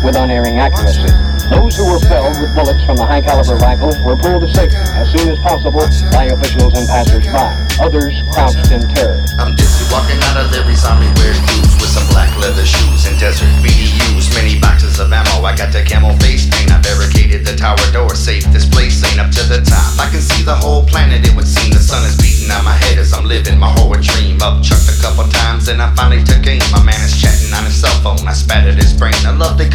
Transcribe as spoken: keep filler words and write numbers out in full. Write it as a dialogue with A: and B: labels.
A: with unerring accuracy. Those who were felled with bullets from the high-caliber rifle were pulled to safety as soon as possible by officials and passers-by. Others crouched in terror.
B: I'm dizzy walking out of Larry's army wear shoes with some black leather shoes and desert B D Us. Many boxes of ammo, I got the camel face paint. I barricaded the tower door safe. This place ain't up to the top. I can see the whole planet, it would seem. The sun is beating on my head as I'm living my horror dream. Up chucked a couple times and I finally took aim. My man is chatting on his cell phone. I spattered his brain. I love the